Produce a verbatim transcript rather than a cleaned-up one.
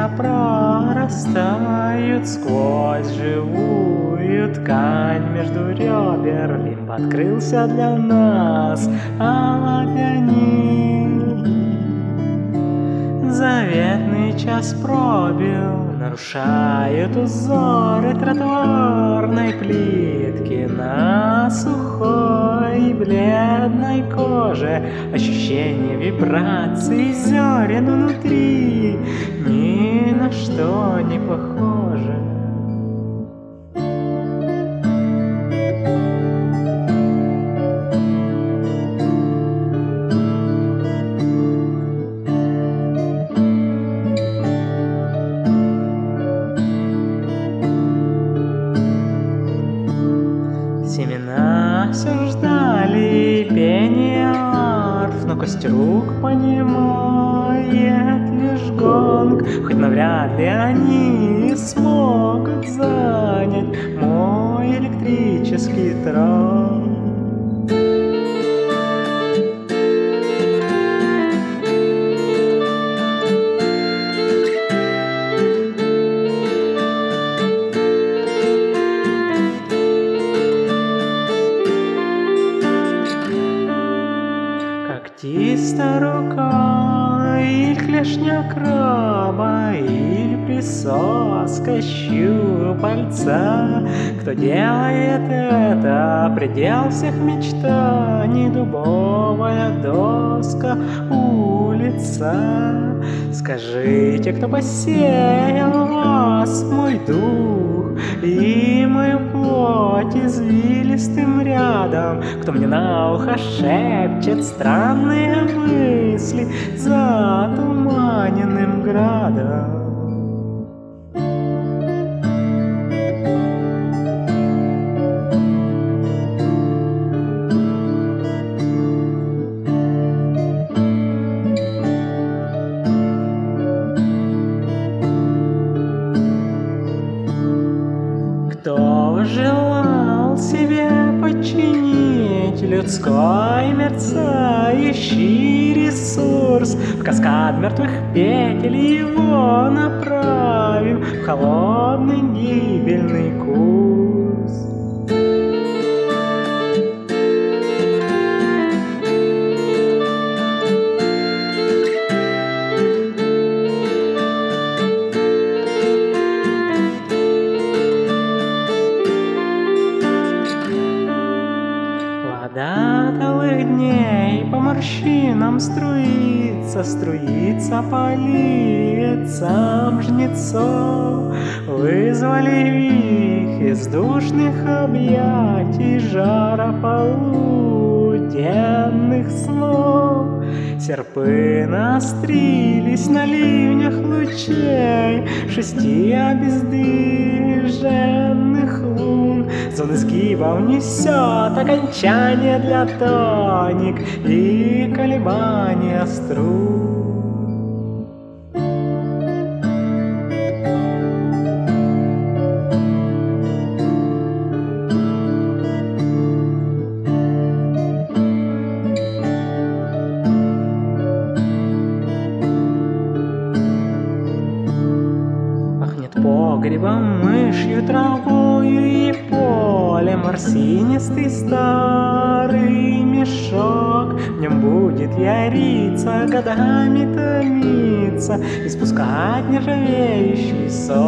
листья прорастают сквозь живую ткань между ребер. Лимб открылся для нас, оловянил. Заветный час пробил, нарушают узоры тротуарной плитки на сухой бледной коже. Ощущение вибраций зерен внутри ни на что не похоже. Семена все ждали пения арф, но кость рук понимает лишь гонг. Хоть навряд ли они смогут занять мой электрический трон. Когтистая рука, или клешня краба, или присоска щупальца. Кто делает это, предел всех мечтаний, дубовая доска, улица. Скажите, кто посеял в вас мой дух и мою плоть извилистым рядом? Кто мне на ухо шепчет странные мысли за туманенным градом? Кто желал себе подчинить людской мерцающий ресурс в каскад мертвых петель, его направим в холодный гибельный курс. Вода талых дней по морщинам струится, струится по лицам жнецов. Вызвали их из душных объятий жара полуденных снов. Серпы наострились на ливнях лучей шести обездвиженных лун. Зон изгибов несет окончание для тоник и колебания струн. Погребом, мышью, травою и полем морсинистый старый мешок. В нем будет яриться, годами томиться, испускать нержавеющий сок.